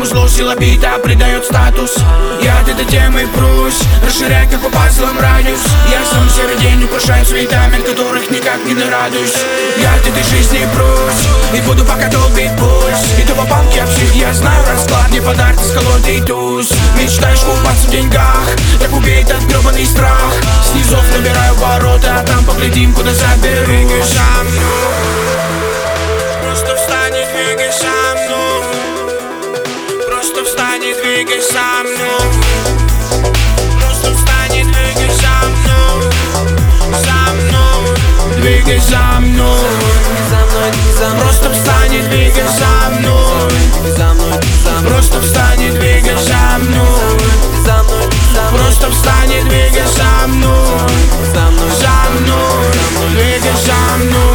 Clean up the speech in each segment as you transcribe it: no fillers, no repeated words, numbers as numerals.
назло сила бита придает статус. Я от этой темы прусь, расширяй как по пазлам радиус. Я сам серый день украшаю цветами, от которых никак не нарадуюсь. Я от этой жизни прусь и буду пока долбить пульс. И то по банке я псих, я знаю расклад. Не подарки с колодой туз. Мечтаешь купаться в деньгах, так убей этот гребаный страх. Снизов набираю ворота, а там поглядим, куда заберу. Двигай со мной, просто встань и двигай со мной. Просто встань и двигай со мной. Просто встань и двигай со мной. За мной, двигай за мной. Просто встань и двигай за мной. Просто встань и двигай за мной. Просто встань и двигай за мной. За мной, двигай за мной.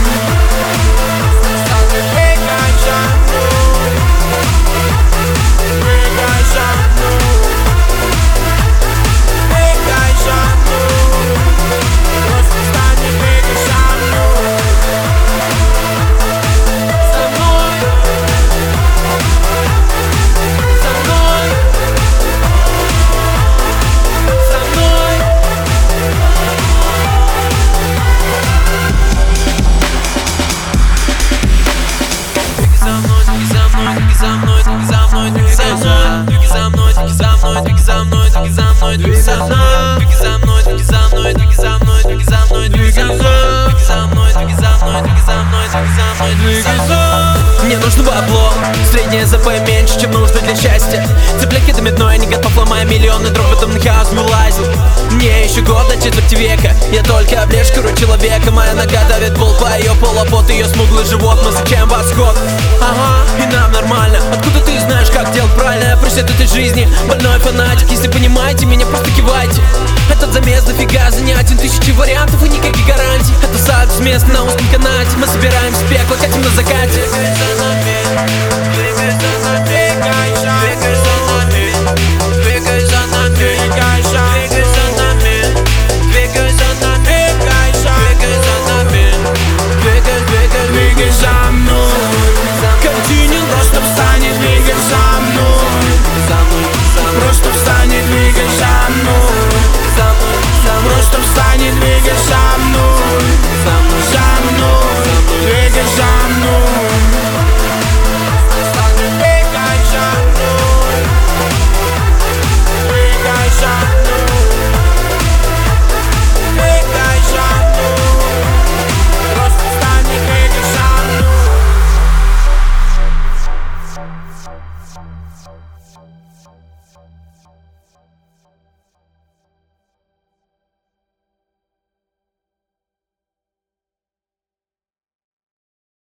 Мне нужно бабло, среднее ЗП меньше, чем нужно для счастья. Цепляки до метной, не готов, ломая миллионы дров, в этом хаос вылазил. Мне еще год до четверти века, я только облежкаю человека. Моя нога давит пол по ее полопот, ее смуглый живот, мы зачем восход? Ага, и нам нормально, откуда ты знаешь, как делать правильно? Я просит этой жизни, больной фанатик. Если понимаете меня, просто кивайте. Этот замес дофига занятен, тысячи вариантов и никаких гарантий. Это сад с места на узком канате, мы собираем с пекла, катим на закате.